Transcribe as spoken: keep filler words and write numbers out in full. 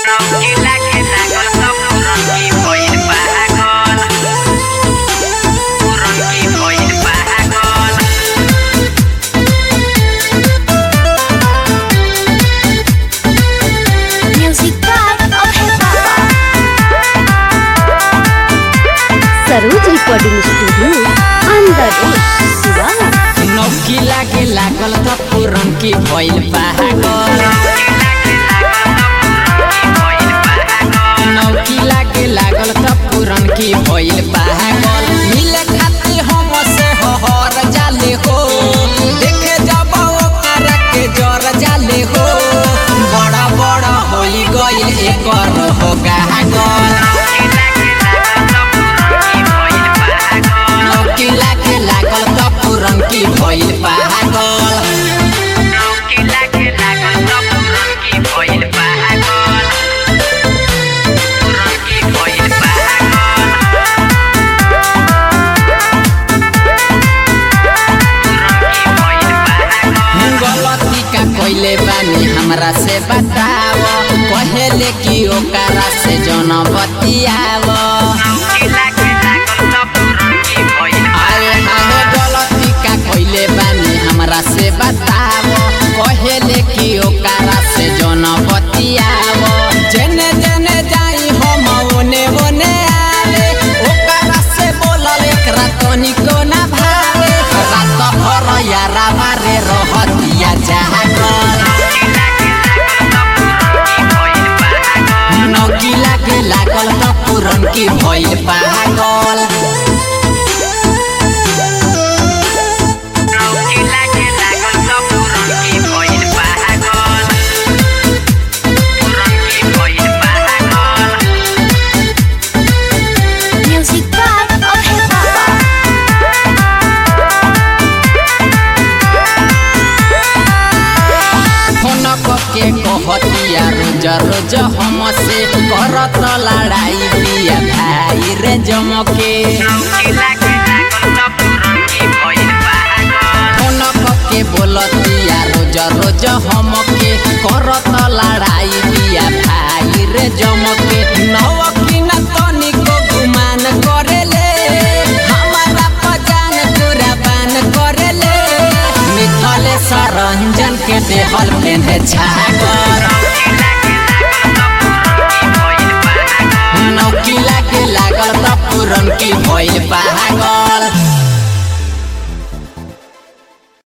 Saroj recording studio अंदर नौकी लागे लागल त पुरन की भइल पागल नौकी लागे लागल त पुरन की भइल पागल मिले खाती हम से हर जाले हो देखे जब ओकर के जर जाले हो बड़ा बड़ा होई गइल एकर हो गागल की भइल पागल नौकी लागे लागल त पुरन की भइल पागल पुरन की भइल पागल पुरन की भइल पागल गलती का कइले बानी हमरा से बताव कहेले कि ओकरा से जन बतियाव नौकी लागे लागल त पुरन की भइल कइले बानी हमरा से बताव कहेले कि ओकरा से जन बतियाव जेने जेने जाई हम ओने ओने आवे ओकरा से बोलल एकरा तनिको ना भावे रात भर यारा मारे रहतिया जागल नौकी लागे लागल त पुरन की भइल पागल के कहतिया रोज रोज हमसे करत लड़ाई बिया भाई रे जमके के बोलतिया रोज रोज हमके करत लड़ाई बिया भाई रे जमके नौकी न तनिको गुमान करेले हमारा पजान पूरा बान करेले मिथले सरंजन के देहल पेंधे छागल नौकी लागे लागल त पुरन की भइल पागल।